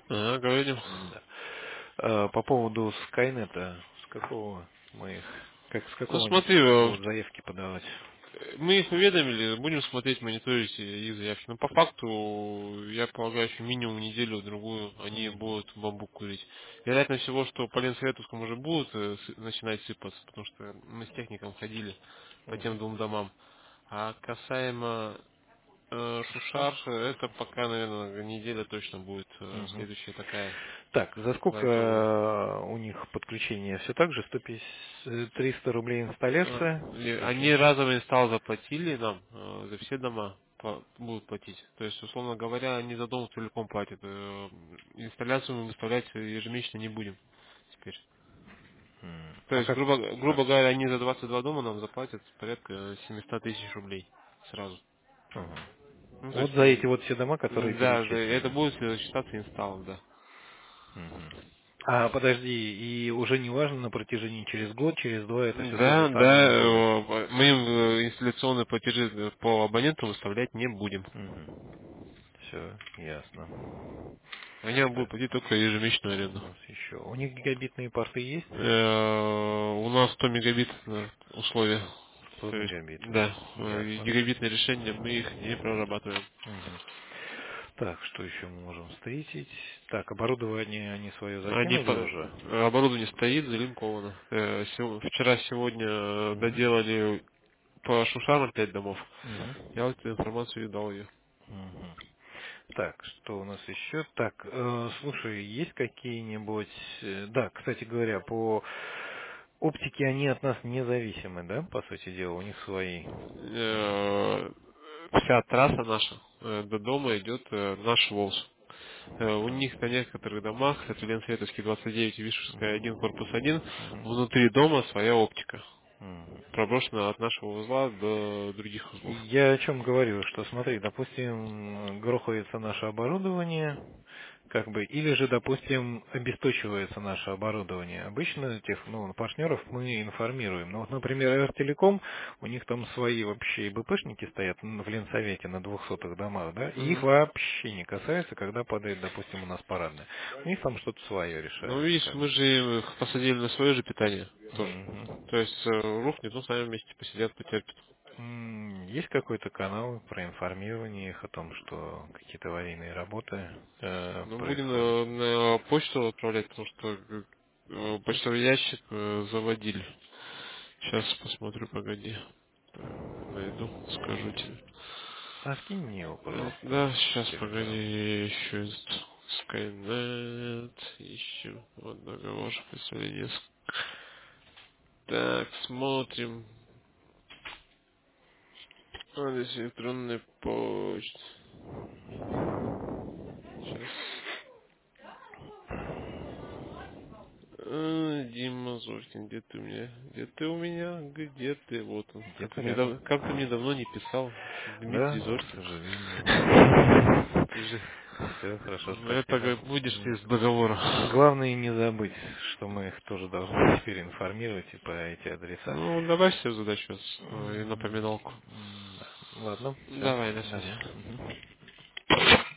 Ага, говорим. Да. По поводу Скайнета, с какого мы их, с Ну какого они смотри, будут заявки подавать? мы их уведомили, будем смотреть, мониторить их заявки. Но по факту, я полагаю, еще минимум неделю-другую они Мгм. будут бамбук курить. Вероятно всего, что по Ленсоветовскому уже будут начинать сыпаться, потому что мы с техником ходили по тем Мгм. двум домам. А касаемо Шушар? Шушар, это пока, наверное, неделя точно будет Мгм. следующая такая Так, за сколько лайтовая. у них подключение? Все так же? 150, 300 рублей инсталляция? Они Сколько? разовый инсталл заплатили нам, за все дома будут платить. То есть, условно говоря, они за дом целиком платят. Инсталляцию мы выставлять ежемесячно не будем теперь. То А есть, как? грубо говоря, они за 22 дома нам заплатят порядка 700 тысяч рублей сразу. Ага. Ну, то Вот есть, за эти вот все дома, которые да, это перечислены. будет считаться инсталлом, да. Мгм. А подожди, и уже не важно на протяжении через год, через два, это все то же Да, самое да, им будет. мы им инсталляционные платежи по абоненту выставлять не будем. Все, ясно. Они нам Так, будут платить только ежемесячную что у аренду. нас еще? У них гигабитные порты есть? У нас 100 мегабит условия. 100 То есть, мегабитных. да, Ясно. гигабитные решения мы их не прорабатываем. Мгм. Так, что еще мы можем встретить? Так, оборудование они свое Они закинули уже? оборудование стоит, залинковано. Вчера, сегодня Мгм. доделали по Шушарам 5 домов. Мгм. Я вот эту информацию и дал ее. Мгм. Так, что у нас еще? Так, слушай, есть какие-нибудь... Да, кстати говоря, по оптике они от нас независимы, да, по сути дела, у них свои. Э, Вся трасса наша до дома идет наш ВОЗ. У них на некоторых домах, это Ленсветовский 29 и Вишерская 1, Мгм. корпус 1, Мгм. внутри дома своя оптика, Мгм. проброшена от нашего узла до других узлов. Я о чем говорю, что смотри, допустим, грохается наше оборудование, как бы, или же, допустим, обесточивается наше оборудование. Обычно тех, партнеров мы информируем. Но вот, например, Ртелеком, у них там свои вообще ИБПшники стоят в Ленсовете на 200-х домах, да, и их Мгм. вообще не касается, когда падает, допустим, у нас парадная. У них там что-то свое Ну, решается, видишь, как мы бы. же их посадили на свое же питание тоже. Мгм. То есть рухнет, ну, с нами вместе посидят, потерпят. Есть какой-то канал про информирование их о том, что какие-то аварийные работы Ну, будем происходят? на почту отправлять, потому что Мгм. почтовый ящик заводили. Сейчас посмотрю, погоди. Найду, скажу тебе. А скинь мне его, пожалуйста, Да, в сейчас, Телеграм. погоди, еще Skynet, ищем, вот договор представления. Так, смотрим. Адрес электронной почты. Сейчас. Дима Зорькин, где ты у меня? Где ты у меня? Где ты? Вот он. Где-то рядом. Как ты мне давно не писал, Да, Дмитрий к Зорькин. сожалению. Же- Все, хорошо, Это спасибо. как будешь ты с договора. Главное не забыть, что мы их тоже должны теперь информировать и по эти адреса. Ну, давай себе задачу и М, напоминалку. да. Ладно, все, Давай, на давай. связи. Мгм.